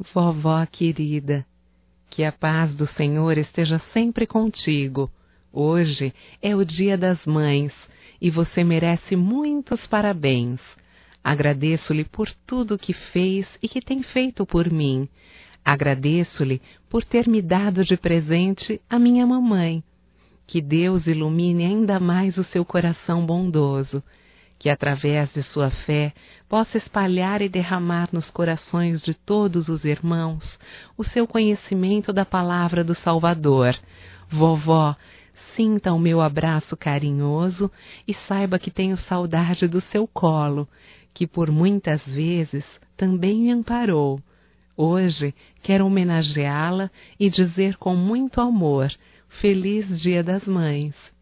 Vovó querida, que a paz do Senhor esteja sempre contigo. Hoje é o Dia das Mães e você merece muitos parabéns. Agradeço-lhe por tudo que fez e que tem feito por mim. Agradeço-lhe por ter me dado de presente a minha mamãe. Que Deus ilumine ainda mais o seu coração bondoso, que através de sua fé possa espalhar e derramar nos corações de todos os irmãos o seu conhecimento da palavra do Salvador. Vovó, sinta o meu abraço carinhoso e saiba que tenho saudade do seu colo, que por muitas vezes também me amparou. Hoje quero homenageá-la e dizer com muito amor: Feliz Dia das Mães.